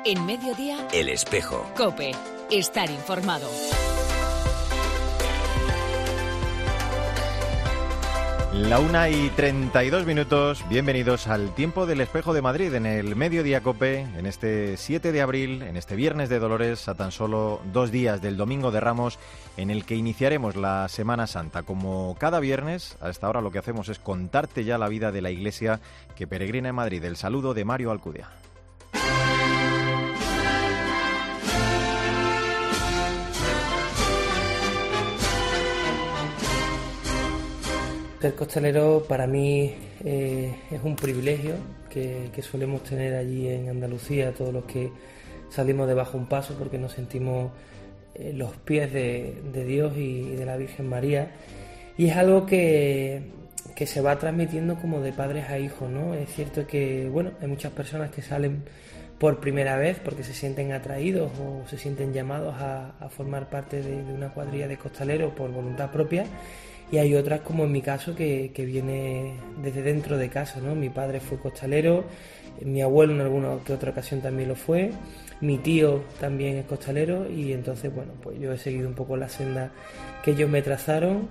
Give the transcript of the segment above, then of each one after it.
En Mediodía, El Espejo. COPE. Estar informado. La 1:32. Bienvenidos al Tiempo del Espejo de Madrid en el Mediodía COPE, en este 7 de abril, en este Viernes de Dolores, a tan solo 2 días del Domingo de Ramos, en el que iniciaremos la Semana Santa. Como cada viernes, a esta hora lo que hacemos es contarte ya la vida de la Iglesia que peregrina en Madrid. El saludo de Mario Alcudia. Ser costalero para mí es un privilegio que solemos tener allí en Andalucía, todos los que salimos de Bajo un Paso, porque nos sentimos los pies de Dios y de la Virgen María, y es algo que se va transmitiendo como de padres a hijos, ¿no? Es cierto que, bueno, hay muchas personas que salen por primera vez porque se sienten atraídos o se sienten llamados a formar parte de una cuadrilla de costaleros por voluntad propia. Y hay otras, como en mi caso, que viene desde dentro de casa, ¿no? Mi padre fue costalero, mi abuelo en alguna que otra ocasión también lo fue, mi tío también es costalero, y entonces, bueno, pues yo he seguido un poco la senda que ellos me trazaron.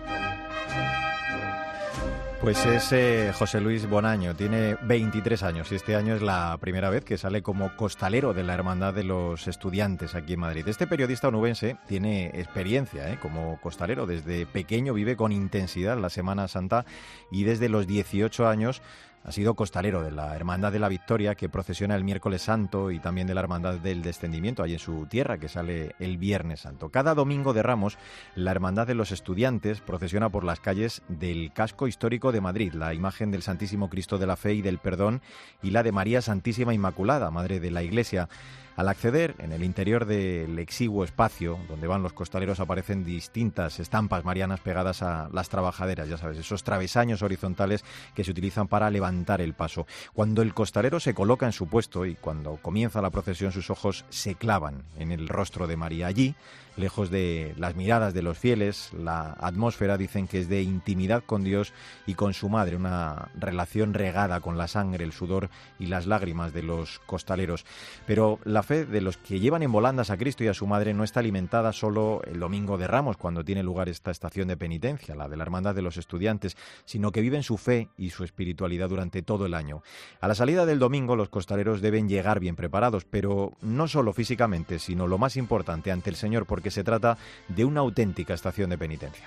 Pues es José Luis Bonaño, tiene 23 años y este año es la primera vez que sale como costalero de la Hermandad de los Estudiantes aquí en Madrid. Este periodista onubense tiene experiencia como costalero. Desde pequeño vive con intensidad la Semana Santa y desde los 18 años ha sido costalero de la Hermandad de la Victoria, que procesiona el Miércoles Santo, y también de la Hermandad del Descendimiento, allí en su tierra, que sale el Viernes Santo. Cada Domingo de Ramos, la Hermandad de los Estudiantes procesiona por las calles del casco histórico de Madrid, la imagen del Santísimo Cristo de la Fe y del Perdón y la de María Santísima Inmaculada, Madre de la Iglesia. Al acceder, en el interior del exiguo espacio donde van los costaleros, aparecen distintas estampas marianas pegadas a las trabajaderas, ya sabes, esos travesaños horizontales que se utilizan para levantar el paso. Cuando el costalero se coloca en su puesto y cuando comienza la procesión, sus ojos se clavan en el rostro de María. Allí, lejos de las miradas de los fieles, la atmósfera dicen que es de intimidad con Dios y con su madre, una relación regada con la sangre, el sudor y las lágrimas de los costaleros. Pero la fe de los que llevan en volandas a Cristo y a su madre no está alimentada solo el Domingo de Ramos, cuando tiene lugar esta estación de penitencia, la de la Hermandad de los Estudiantes, sino que viven su fe y su espiritualidad durante todo el año. A la salida del domingo, los costaleros deben llegar bien preparados, pero no solo físicamente, sino lo más importante, ante el Señor, porque se trata de una auténtica estación de penitencia.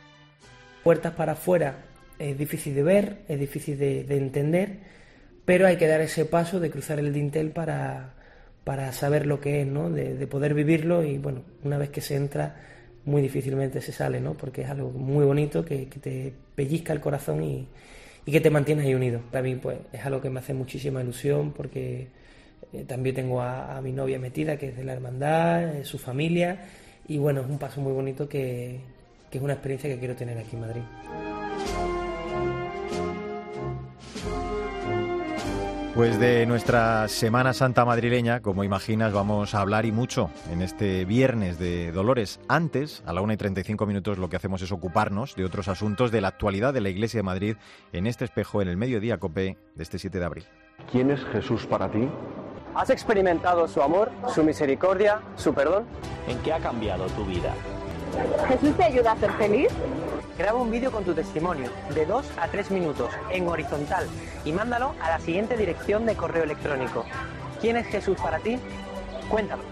Puertas para afuera es difícil de ver, es difícil de entender, pero hay que dar ese paso de cruzar el dintel para saber lo que es, ¿no? De poder vivirlo, y bueno, una vez que se entra, muy difícilmente se sale, ¿no? Porque es algo muy bonito que te pellizca el corazón y que te mantiene ahí unido. Para mí, pues, es algo que me hace muchísima ilusión, porque también tengo a mi novia metida, que es de la hermandad, su familia, y bueno, es un paso muy bonito que es una experiencia que quiero tener aquí en Madrid. Pues de nuestra Semana Santa madrileña, como imaginas, vamos a hablar y mucho en este Viernes de Dolores. Antes, a la 1:35, lo que hacemos es ocuparnos de otros asuntos de la actualidad de la Iglesia de Madrid en este espejo, en el Mediodía COPE de este 7 de abril. ¿Quién es Jesús para ti? ¿Has experimentado su amor, su misericordia, su perdón? ¿En qué ha cambiado tu vida? ¿Jesús te ayuda a ser feliz? Graba un vídeo con tu testimonio de 2 a 3 minutos en horizontal y mándalo a la siguiente dirección de correo electrónico. ¿Quién es Jesús para ti? Cuéntalo.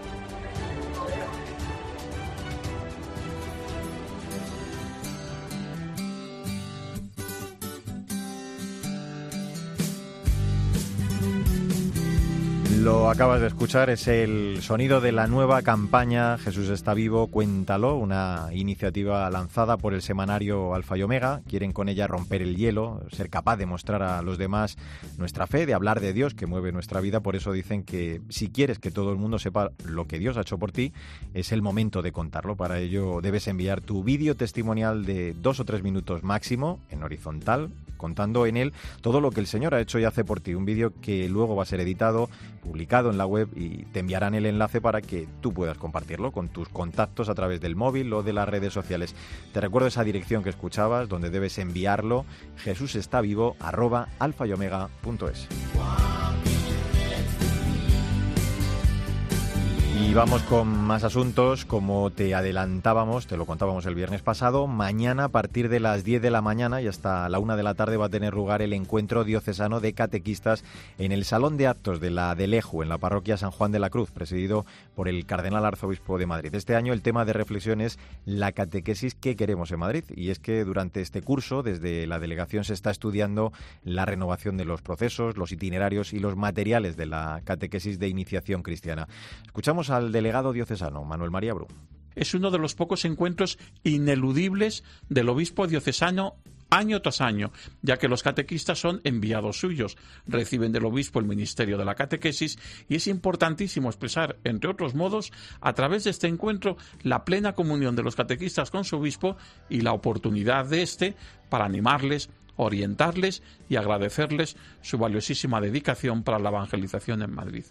Lo acabas de escuchar, es el sonido de la nueva campaña Jesús está vivo, cuéntalo, una iniciativa lanzada por el semanario Alfa y Omega. Quieren con ella romper el hielo, ser capaz de mostrar a los demás nuestra fe, de hablar de Dios que mueve nuestra vida. Por eso dicen que si quieres que todo el mundo sepa lo que Dios ha hecho por ti, es el momento de contarlo. Para ello debes enviar tu vídeo testimonial de 2 o 3 minutos máximo, en horizontal, contando en él todo lo que el Señor ha hecho y hace por ti. Un vídeo que luego va a ser editado, publicado en la web, y te enviarán el enlace para que tú puedas compartirlo con tus contactos a través del móvil o de las redes sociales. Te recuerdo esa dirección que escuchabas, donde debes enviarlo: jesusestavivo@alfayomega.es. Y vamos con más asuntos, como te adelantábamos, te lo contábamos el viernes pasado. Mañana, a partir de las 10 de la mañana y hasta la 1 de la tarde, va a tener lugar el encuentro diocesano de catequistas en el Salón de Actos de la de Leju, en la parroquia San Juan de la Cruz, presidido por el Cardenal Arzobispo de Madrid. Este año el tema de reflexión es la catequesis que queremos en Madrid. Y es que durante este curso, desde la delegación, se está estudiando la renovación de los procesos, los itinerarios y los materiales de la catequesis de iniciación cristiana. Escuchamos al delegado diocesano, Manuel María Bru. Es uno de los pocos encuentros ineludibles del obispo diocesano año tras año, ya que los catequistas son enviados suyos, reciben del obispo el ministerio de la catequesis y es importantísimo expresar, entre otros modos, a través de este encuentro, la plena comunión de los catequistas con su obispo y la oportunidad de éste para animarles, orientarles y agradecerles su valiosísima dedicación para la evangelización en Madrid.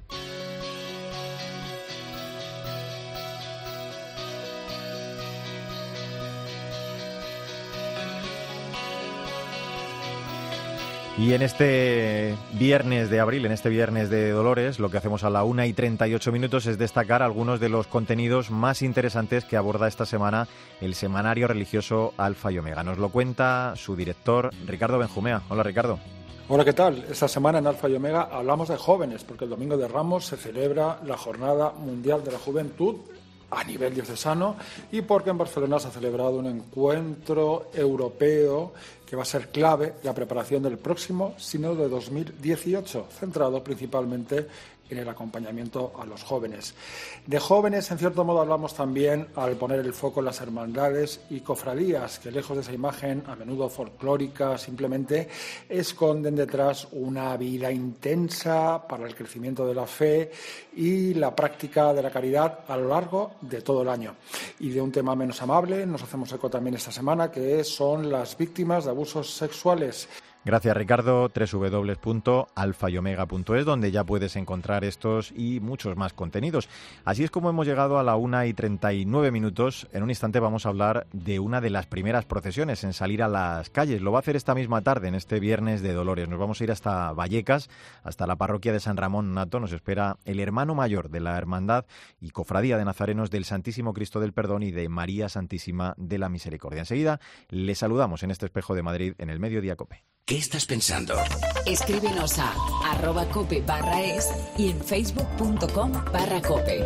Y en este viernes de abril, en este viernes de Dolores, lo que hacemos a la 1:38 es destacar algunos de los contenidos más interesantes que aborda esta semana el semanario religioso Alfa y Omega. Nos lo cuenta su director, Ricardo Benjumea. Hola, Ricardo. Hola, ¿qué tal? Esta semana en Alfa y Omega hablamos de jóvenes, porque el Domingo de Ramos se celebra la Jornada Mundial de la Juventud a nivel diocesano y porque en Barcelona se ha celebrado un encuentro europeo que va a ser clave en la preparación del próximo Sínodo de 2018, centrado principalmente en el acompañamiento a los jóvenes. De jóvenes, en cierto modo, hablamos también al poner el foco en las hermandades y cofradías, que lejos de esa imagen, a menudo folclórica, simplemente esconden detrás una vida intensa para el crecimiento de la fe y la práctica de la caridad a lo largo de todo el año. Y de un tema menos amable nos hacemos eco también esta semana, que son las víctimas de abusos sexuales. Gracias, Ricardo. www.alfayomega.es, donde ya puedes encontrar estos y muchos más contenidos. Así es como hemos llegado a la 1:39. En un instante vamos a hablar de una de las primeras procesiones en salir a las calles. Lo va a hacer esta misma tarde, en este viernes de Dolores. Nos vamos a ir hasta Vallecas, hasta la parroquia de San Ramón Nonato. Nos espera el hermano mayor de la Hermandad y Cofradía de Nazarenos del Santísimo Cristo del Perdón y de María Santísima de la Misericordia. Enseguida le saludamos en este Espejo de Madrid en el Mediodía COPE. ¿Qué estás pensando? Escríbenos a @cope/es y en facebook.com/cope.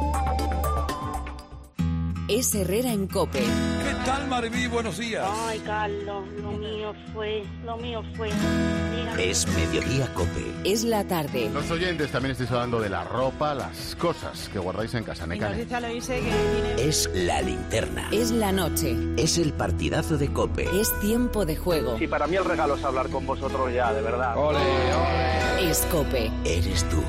Es Herrera en COPE. ¿Qué tal, Maribí? Buenos días. Ay, Carlos, lo mío fue. Dígame. Es Mediodía COPE. Es la tarde. Los oyentes también estáis hablando de la ropa, las cosas que guardáis en casa. Es la linterna. Es la noche. Es el partidazo de COPE. Es tiempo de juego. Sí, para mí el regalo es hablar con vosotros ya, de verdad. ¡Ole, ole! Es COPE. Eres tú.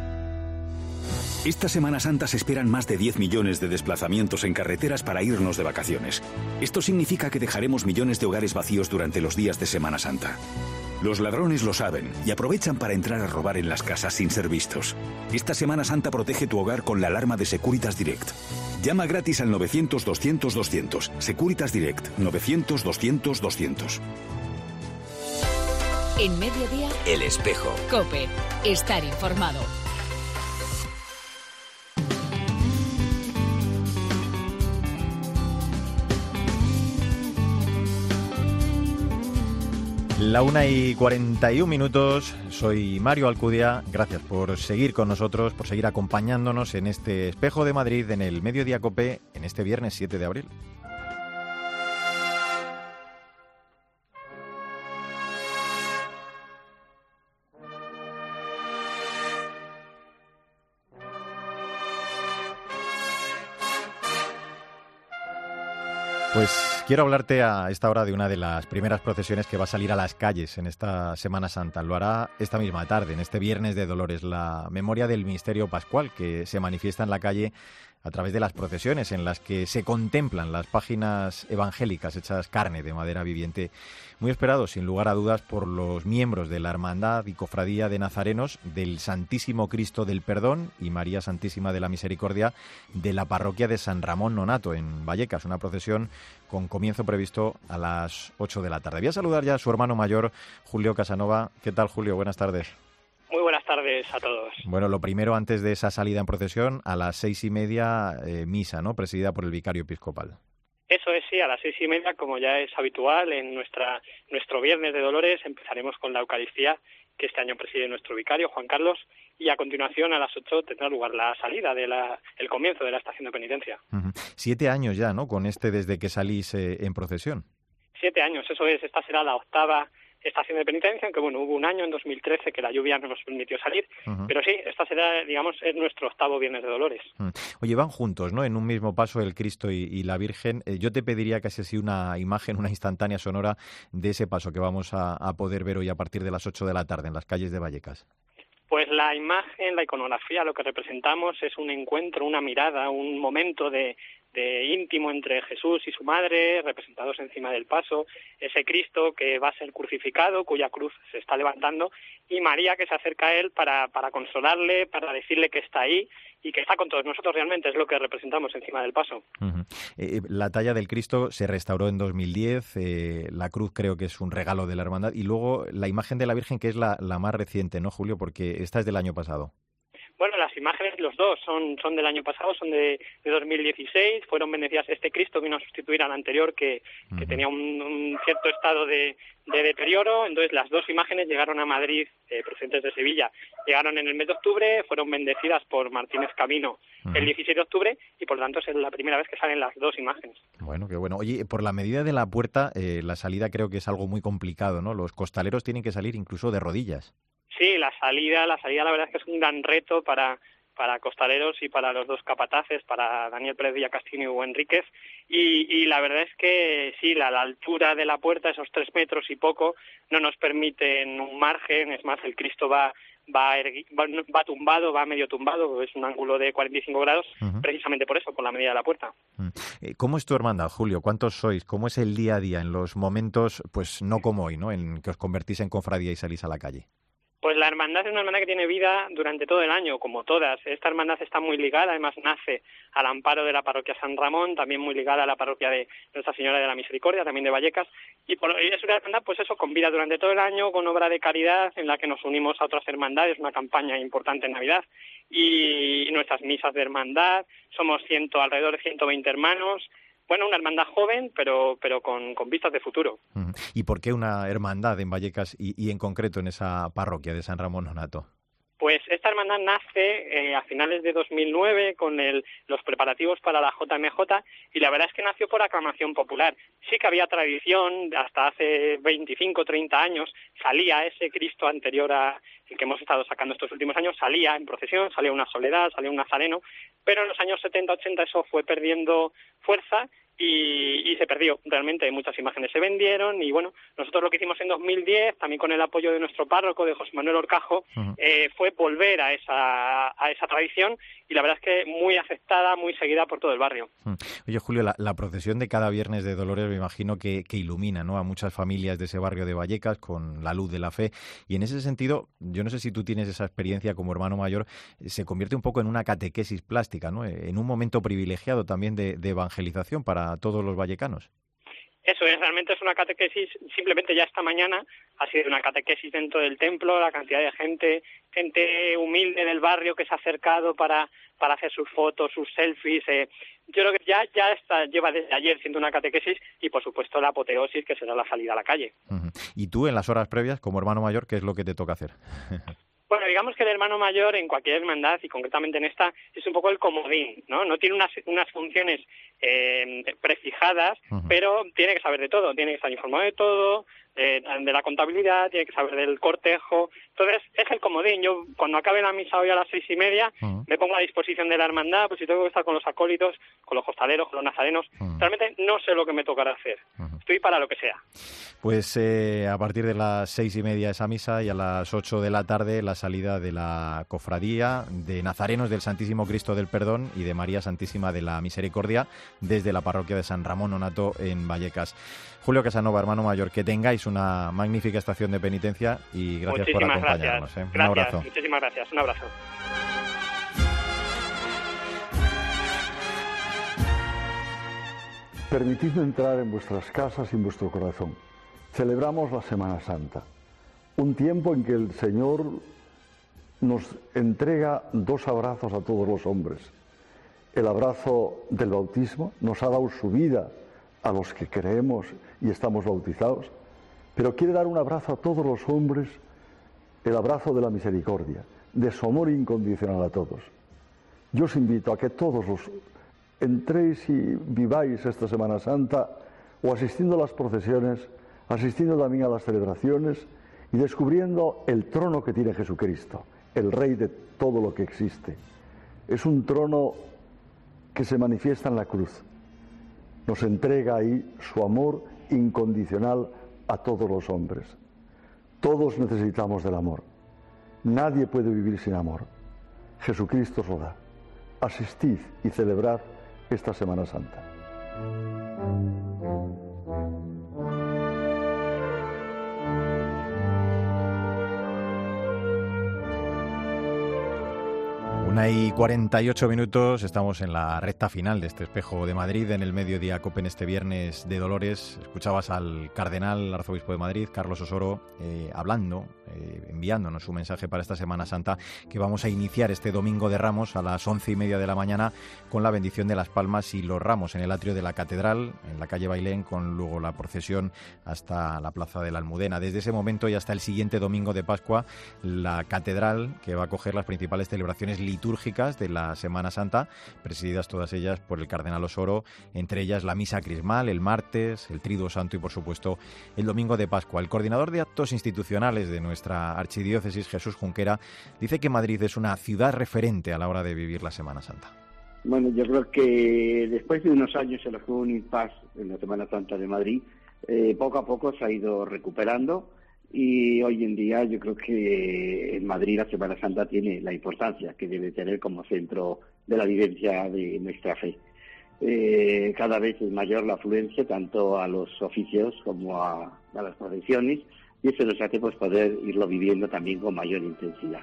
Esta Semana Santa se esperan más de 10 millones de desplazamientos en carreteras para irnos de vacaciones. Esto significa que dejaremos millones de hogares vacíos durante los días de Semana Santa. Los ladrones lo saben y aprovechan para entrar a robar en las casas sin ser vistos. Esta Semana Santa protege tu hogar con la alarma de Securitas Direct. Llama gratis al 900-200-200. Securitas Direct, 900-200-200. En Mediodía, El Espejo. COPE. Estar informado. La 1:41. Soy Mario Alcudia. Gracias por seguir con nosotros, por seguir acompañándonos en este Espejo de Madrid, en el Mediodía COPE, en este viernes 7 de abril. Pues quiero hablarte a esta hora de una de las primeras procesiones que va a salir a las calles en esta Semana Santa. Lo hará esta misma tarde, en este viernes de Dolores, la memoria del misterio pascual que se manifiesta en la calle a través de las procesiones en las que se contemplan las páginas evangélicas hechas carne de madera viviente, muy esperado sin lugar a dudas por los miembros de la Hermandad y Cofradía de Nazarenos del Santísimo Cristo del Perdón y María Santísima de la Misericordia de la parroquia de San Ramón Nonato en Vallecas, una procesión con comienzo previsto a las 8 de la tarde. Voy a saludar ya a su hermano mayor, Julio Casanova. ¿Qué tal, Julio? Buenas tardes. Muy buenas tardes. tardes a todos. Bueno, lo primero, antes de esa salida en procesión, a las 6:30, misa, ¿no?, presidida por el vicario episcopal. Eso es, sí, a las 6:30, como ya es habitual, en nuestro Viernes de Dolores empezaremos con la Eucaristía, que este año preside nuestro vicario, Juan Carlos, y a continuación a las 8 tendrá lugar la salida, el comienzo de la estación de penitencia. 7 años ya, ¿no?, con desde que salís en procesión. 7 años, eso es, esta será la 8ª estación de penitencia, aunque bueno, hubo un año en 2013 que la lluvia no nos permitió salir, pero sí, esta será, digamos, es nuestro 8º Viernes de Dolores. Oye, van juntos, ¿no?, en un mismo paso el Cristo y la Virgen. Yo te pediría que así una imagen, una instantánea sonora de ese paso que vamos a poder ver hoy a partir de las 8 de la tarde en las calles de Vallecas. Pues la imagen, la iconografía, lo que representamos es un encuentro, una mirada, un momento de íntimo entre Jesús y su madre, representados encima del paso, ese Cristo que va a ser crucificado, cuya cruz se está levantando, y María que se acerca a él para consolarle, para decirle que está ahí y que está con todos nosotros. Realmente es lo que representamos encima del paso. La talla del Cristo se restauró en 2010, la cruz creo que es un regalo de la hermandad, y luego la imagen de la Virgen, que es la más reciente, ¿no, Julio?, porque esta es del año pasado. Bueno, las imágenes, los dos, son del año pasado, son de 2016, fueron bendecidas. Este Cristo vino a sustituir al anterior que tenía un cierto estado de deterioro. Entonces las dos imágenes llegaron a Madrid, procedentes de Sevilla, llegaron en el mes de octubre, fueron bendecidas por Martínez Camino el 16 de octubre y por lo tanto es la primera vez que salen las dos imágenes. Bueno, qué bueno. Oye, por la medida de la puerta, la salida creo que es algo muy complicado, ¿no? Los costaleros tienen que salir incluso de rodillas. Sí, la salida la verdad es que es un gran reto para costaleros y para los dos capataces, para Daniel Pérez Villacastín y Hugo Enríquez, y la verdad es que sí, la altura de la puerta, esos 3 metros y poco, no nos permiten un margen. Es más, el Cristo va tumbado, va medio tumbado, es un ángulo de 45 grados, precisamente por eso, por la medida de la puerta. ¿Cómo es tu hermandad, Julio? ¿Cuántos sois? ¿Cómo es el día a día en los momentos, pues no como hoy, ¿no?, en que os convertís en cofradía y salís a la calle? Pues la hermandad es una hermandad que tiene vida durante todo el año, como todas. Esta hermandad está muy ligada, además nace al amparo de la parroquia San Ramón, también muy ligada a la parroquia de Nuestra Señora de la Misericordia, también de Vallecas, y es una hermandad, pues eso, con vida durante todo el año, con obra de caridad, en la que nos unimos a otras hermandades, una campaña importante en Navidad, y nuestras misas de hermandad, somos alrededor de 120 hermanos. Bueno, una hermandad joven, pero con vistas de futuro. ¿Y por qué una hermandad en Vallecas y en concreto en esa parroquia de San Ramón Nonnato? Pues esta hermandad nace a finales de 2009 con los preparativos para la JMJ y la verdad es que nació por aclamación popular. Sí que había tradición, hasta hace 25 o 30 años salía ese Cristo anterior a el que hemos estado sacando estos últimos años, salía en procesión, salía una soledad, salía un nazareno, pero en los años 70-80 eso fue perdiendo fuerza y se perdió. Realmente muchas imágenes se vendieron y bueno, nosotros lo que hicimos en 2010, también con el apoyo de nuestro párroco, de José Manuel Orcajo, fue volver a esa tradición y la verdad es que muy aceptada, muy seguida por todo el barrio. Oye, Julio, la procesión de cada Viernes de Dolores me imagino que ilumina, ¿no?, a muchas familias de ese barrio de Vallecas con la luz de la fe, y en ese sentido, yo no sé si tú tienes esa experiencia como hermano mayor, se convierte un poco en una catequesis plástica, ¿no?, en un momento privilegiado también de evangelización para todos los vallecanos. Eso es, realmente es una catequesis. Simplemente ya esta mañana ha sido una catequesis dentro del templo, la cantidad de gente humilde del barrio que se ha acercado para hacer sus fotos, sus selfies. Yo creo que ya lleva desde ayer siendo una catequesis y, por supuesto, la apoteosis, que será la salida a la calle. ¿Y tú, en las horas previas, como hermano mayor, qué es lo que te toca hacer? Bueno, digamos que el hermano mayor en cualquier hermandad y concretamente en esta es un poco el comodín, ¿no? No tiene unas funciones prefijadas, pero tiene que saber de todo, tiene que estar informado de todo, de la contabilidad, tiene que saber del cortejo. Entonces es el comodín. Yo cuando acabe la misa hoy a las 6:30 me pongo a disposición de la hermandad, pues si tengo que estar con los acólitos, con los costaleros, con los nazarenos, realmente no sé lo que me tocará hacer. Estoy para lo que sea. Pues a partir de las 6:30 esa misa y a las 8 de la tarde la salida de la cofradía de Nazarenos del Santísimo Cristo del Perdón y de María Santísima de la Misericordia desde la parroquia de San Ramón Nonnato en Vallecas. Julio Casanova, hermano mayor, que tengáis una magnífica estación de penitencia y gracias por acompañarnos. Gracias. Un abrazo. Muchísimas gracias. Un abrazo. Permitidme entrar en vuestras casas y en vuestro corazón. Celebramos la Semana Santa, un tiempo en que el Señor nos entrega dos abrazos a todos los hombres. El abrazo del bautismo, nos ha dado su vida a los que creemos y estamos bautizados, pero quiere dar un abrazo a todos los hombres, el abrazo de la misericordia, de su amor incondicional a todos. Yo os invito a que todos los entréis y viváis esta Semana Santa, o asistiendo a las procesiones, asistiendo también a las celebraciones y descubriendo el trono que tiene Jesucristo, el Rey de todo lo que existe. Es un trono que se manifiesta en la cruz. Nos entrega ahí su amor incondicional a todos los hombres. Todos necesitamos del amor. Nadie puede vivir sin amor. Jesucristo os lo da. Asistid y celebrad esta Semana Santa. Una y 48 minutos, estamos en la recta final de este Espejo de Madrid, en el Mediodía Cope, en este viernes de Dolores. Escuchabas al cardenal arzobispo de Madrid, Carlos Osoro, enviándonos su mensaje para esta Semana Santa, que vamos a iniciar este Domingo de Ramos a las 11:30 de la mañana con la bendición de las palmas y los ramos en el atrio de la Catedral, en la calle Bailén, con luego la procesión hasta la Plaza de la Almudena. Desde ese momento y hasta el siguiente Domingo de Pascua, la Catedral, que va a acoger las principales celebraciones litúrgicas de la Semana Santa, presididas todas ellas por el cardenal Osoro, entre ellas la misa crismal el martes, el Triduo Santo y, por supuesto, el Domingo de Pascua. El coordinador de actos institucionales de nuestra archidiócesis, Jesús Junquera, dice que Madrid es una ciudad referente a la hora de vivir la Semana Santa. Bueno, yo creo que después de unos años en los que hubo un impasse en la Semana Santa de Madrid, poco a poco se ha ido recuperando. Y hoy en día yo creo que en Madrid la Semana Santa tiene la importancia que debe tener como centro de la vivencia de nuestra fe. Cada vez es mayor la afluencia tanto a los oficios como a las procesiones, y eso nos hace pues poder irlo viviendo también con mayor intensidad.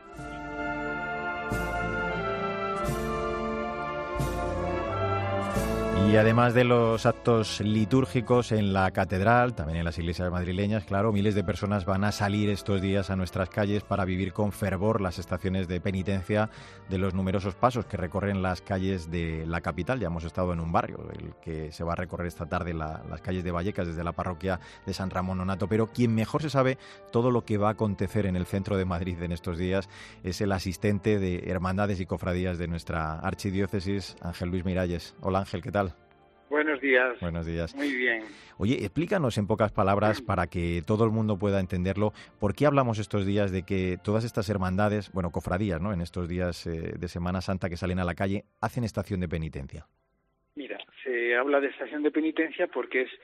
Y además de los actos litúrgicos en la catedral, también en las iglesias madrileñas, claro, miles de personas van a salir estos días a nuestras calles para vivir con fervor las estaciones de penitencia de los numerosos pasos que recorren las calles de la capital. Ya hemos estado en un barrio, el que se va a recorrer esta tarde las calles de Vallecas desde la parroquia de San Ramón Nonnato. Pero quien mejor se sabe todo lo que va a acontecer en el centro de Madrid en estos días es el asistente de hermandades y cofradías de nuestra archidiócesis, Ángel Luis Miralles. Hola Ángel, ¿qué tal? Buenos días. Buenos días. Muy bien. Oye, explícanos en pocas palabras, para que todo el mundo pueda entenderlo, ¿por qué hablamos estos días de que todas estas hermandades, bueno, cofradías, ¿no?, en estos días de Semana Santa que salen a la calle, hacen estación de penitencia? Mira, se habla de estación de penitencia porque es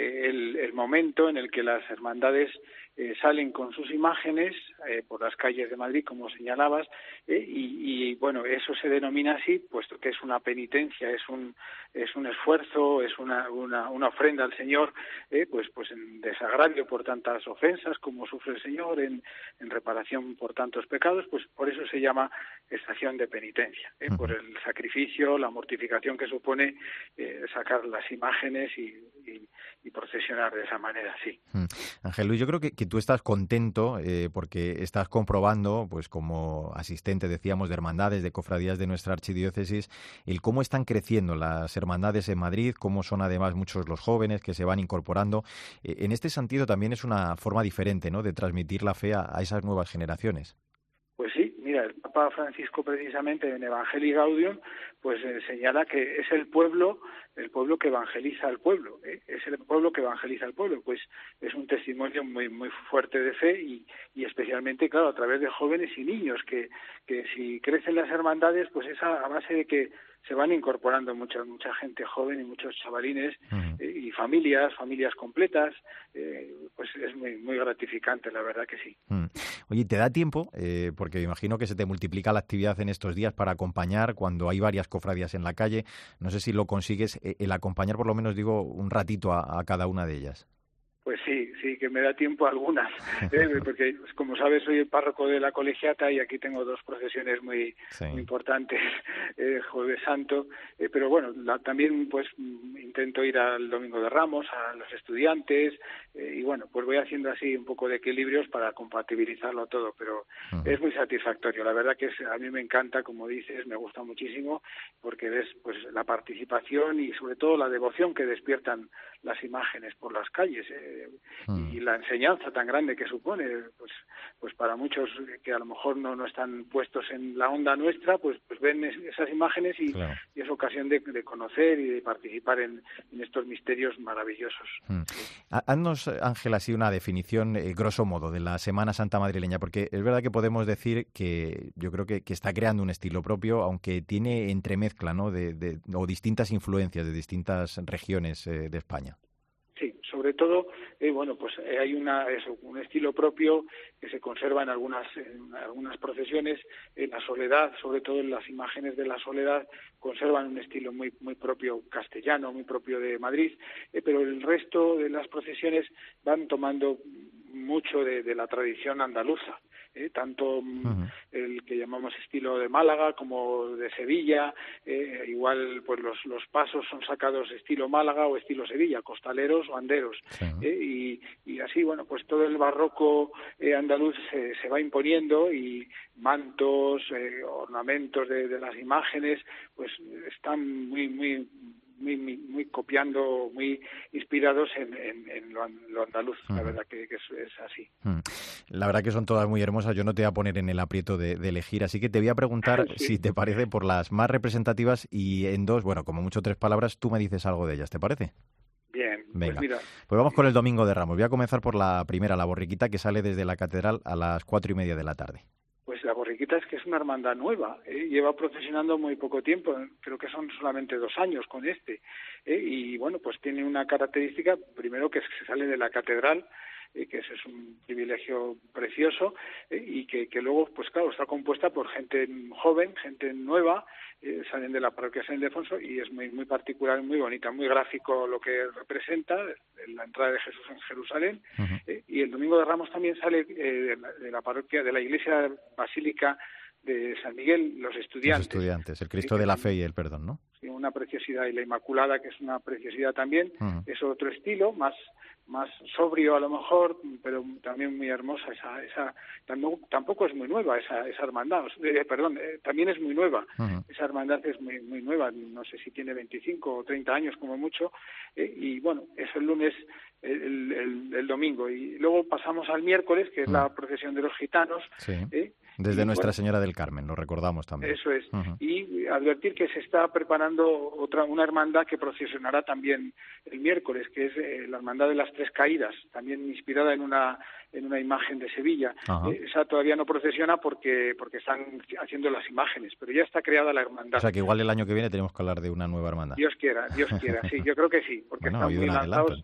el momento en el que las hermandades salen con sus imágenes por las calles de Madrid, como señalabas, y bueno, eso se denomina así, puesto que es una penitencia, es un esfuerzo, es una ofrenda al Señor, pues en desagravio por tantas ofensas como sufre el Señor, en reparación por tantos pecados, pues por eso se llama estación de penitencia, por el sacrificio, la mortificación que supone sacar las imágenes y procesionar de esa manera, sí. Ángel Luis, yo creo que tú estás contento porque estás comprobando, pues como asistente, decíamos, de hermandades, de cofradías de nuestra archidiócesis, el cómo están creciendo las hermandades en Madrid, cómo son además muchos los jóvenes que se van incorporando. En este sentido también es una forma diferente, ¿no?, de transmitir la fe a esas nuevas generaciones. Pues sí, mira, el Papa Francisco precisamente en Evangelii Gaudium pues señala que es el pueblo que evangeliza al pueblo, es el pueblo que evangeliza al pueblo, pues es un testimonio muy muy fuerte de fe y especialmente, claro, a través de jóvenes y niños que si crecen las hermandades, pues es a base de que se van incorporando mucha gente joven y muchos chavalines y familias completas, pues es muy muy gratificante, la verdad que sí. Oye, ¿te da tiempo? Porque me imagino que se te multiplica la actividad en estos días para acompañar cuando hay varias cofradías en la calle. No sé si lo consigues, el acompañar por lo menos, digo, un ratito a cada una de ellas. Pues sí, que me da tiempo a algunas, porque como sabes soy el párroco de la colegiata y aquí tengo dos procesiones muy importantes, Jueves Santo, pero bueno, también pues intento ir al Domingo de Ramos, a los estudiantes, y bueno, pues voy haciendo así un poco de equilibrios para compatibilizarlo todo, pero es muy satisfactorio, la verdad que a mí me encanta, como dices, me gusta muchísimo, porque ves pues la participación y sobre todo la devoción que despiertan las imágenes por las calles, y la enseñanza tan grande que supone, pues para muchos que a lo mejor no están puestos en la onda nuestra, pues ven esas imágenes y es ocasión de conocer y de participar en estos misterios maravillosos. Haznos, Ángel, así una definición, grosso modo, de la Semana Santa madrileña, porque es verdad que podemos decir que yo creo que está creando un estilo propio, aunque tiene entremezcla, ¿no?, o distintas influencias de distintas regiones de España. Sí, sobre todo, hay un estilo propio que se conserva en algunas procesiones. En la Soledad, sobre todo en las imágenes de la Soledad, conservan un estilo muy propio castellano, muy propio de Madrid, pero el resto de las procesiones van tomando mucho de la tradición andaluza. Tanto el que llamamos estilo de Málaga como de Sevilla, igual pues los pasos son sacados estilo Málaga o estilo Sevilla, costaleros o anderos, y así pues todo el barroco andaluz se va imponiendo, y mantos, ornamentos de las imágenes pues están muy copiando, muy inspirados en lo andaluz. La verdad que es así. La verdad que son todas muy hermosas. Yo no te voy a poner en el aprieto de elegir, así que te voy a preguntar si te parece por las más representativas, y en dos, como mucho 3 palabras, tú me dices algo de ellas, ¿te parece? Bien, venga. Pues mira. Pues vamos con el Domingo de Ramos. Voy a comenzar por la primera, la borriquita, que sale desde la catedral a las 4:30 de la tarde. Pues la borriquita es que es una hermandad nueva, lleva procesionando muy poco tiempo, creo que son solamente 2 años con y pues tiene una característica, primero que se sale de la catedral, que ese es un privilegio precioso, y que luego, pues claro, está compuesta por gente joven, gente nueva, salen de la parroquia San Ildefonso, y es muy particular, muy bonita, muy gráfico lo que representa, la entrada de Jesús en Jerusalén, y el Domingo de Ramos también sale de la parroquia, de la iglesia basílica de San Miguel, los estudiantes, el Cristo de la Fe y el Perdón, ¿no? Sí, una preciosidad, y la Inmaculada, que es una preciosidad también, es otro estilo, más sobrio a lo mejor, pero también muy hermosa. Esa tampoco es muy nueva esa hermandad, también es muy nueva. Esa hermandad es muy nueva, no sé si tiene 25 o 30 años como mucho, y es el lunes, el domingo, y luego pasamos al miércoles, que es la procesión de los gitanos. Desde Nuestra Señora del Carmen, lo recordamos también. Eso es. Y advertir que se está preparando una hermandad que procesionará también el miércoles, que es la Hermandad de las Tres Caídas, también inspirada en una imagen de Sevilla. Esa todavía no procesiona porque están haciendo las imágenes, pero ya está creada la hermandad. O sea que igual el año que viene tenemos que hablar de una nueva hermandad. Dios quiera, sí, yo creo que sí, porque están muy lanzados.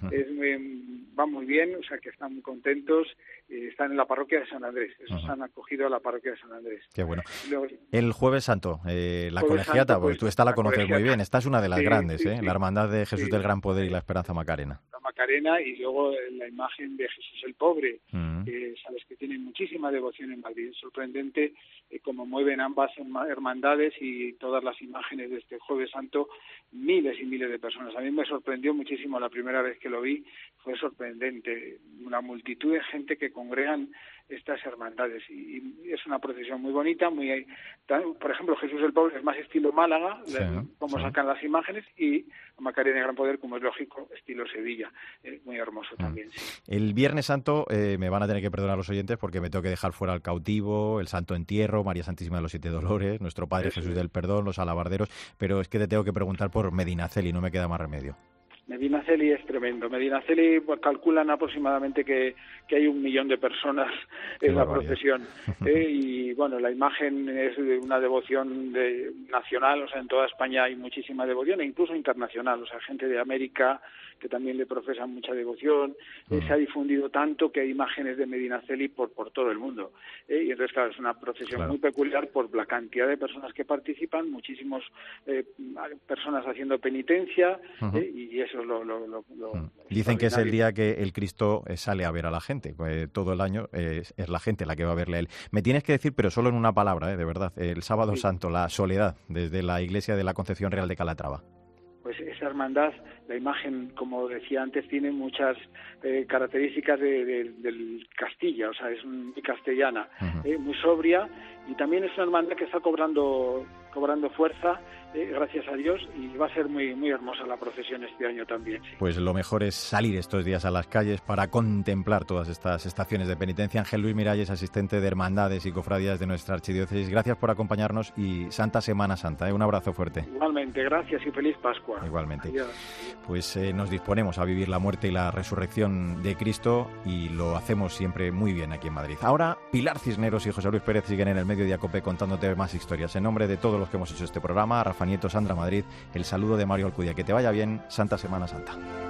Va muy bien, o sea que están muy contentos, están en la parroquia de San Andrés, esos han acogido a la parroquia de San Andrés. Qué bueno. Luego, el Jueves Santo, la colegiata, porque tú esta la conoces muy bien, esta es una de las grandes, la Hermandad de Jesús del Gran Poder y la Esperanza Macarena. La Macarena, y luego la imagen de Jesús el Pobre, que sabes que tienen muchísima devoción en Madrid. Es sorprendente cómo mueven ambas hermandades y todas las imágenes de este Jueves Santo, miles y miles de personas. A mí me sorprendió muchísimo la primera vez que lo vi, fue sorprendente, una multitud de gente que congregan estas hermandades, y es una procesión muy bonita, por ejemplo, Jesús el Pobre es más estilo Málaga, como sacan las imágenes, y Macarena de Gran Poder, como es lógico, estilo Sevilla, muy hermoso también. El Viernes Santo me van a tener que perdonar los oyentes porque me tengo que dejar fuera al cautivo, el Santo Entierro, María Santísima de los Siete Dolores, Nuestro Padre Jesús del Perdón, los alabarderos, pero es que te tengo que preguntar por Medinaceli, no me queda más remedio. Medinaceli es tremendo. Medinaceli calculan aproximadamente que hay 1 millón de personas en la procesión. Y la imagen es de una devoción nacional, o sea, en toda España hay muchísima devoción, e incluso internacional, o sea, gente de América que también le profesan mucha devoción. Se ha difundido tanto que hay imágenes de Medinaceli por todo el mundo. Y entonces, claro, es una procesión muy peculiar por la cantidad de personas que participan, muchísimas personas haciendo penitencia, y es eso es lo Dicen que es el día que el Cristo sale a ver a la gente. Todo el año es la gente la que va a verle a él. Me tienes que decir, pero solo en una palabra, de verdad, el Sábado Santo, la soledad, desde la iglesia de la Concepción Real de Calatrava. Pues esa hermandad, la imagen, como decía antes, tiene muchas características del Castilla, o sea, es muy castellana, muy sobria, y también es una hermandad que está cobrando fuerza, gracias a Dios, y va a ser muy, muy hermosa la procesión este año también. Sí. Pues lo mejor es salir estos días a las calles para contemplar todas estas estaciones de penitencia. Ángel Luis Miralles, asistente de hermandades y cofradías de nuestra archidiócesis, gracias por acompañarnos y Santa Semana Santa. Un abrazo fuerte. Igualmente, gracias y feliz Pascua. Igualmente. Adiós. Pues nos disponemos a vivir la muerte y la resurrección de Cristo y lo hacemos siempre muy bien aquí en Madrid. Ahora, Pilar Cisneros y José Luis Pérez siguen en el Mediodía COPE contándote más historias. En nombre de todos los que hemos hecho este programa, Rafa Nieto, Sandra Madrid, el saludo de Mario Alcudia. Que te vaya bien, Santa Semana Santa.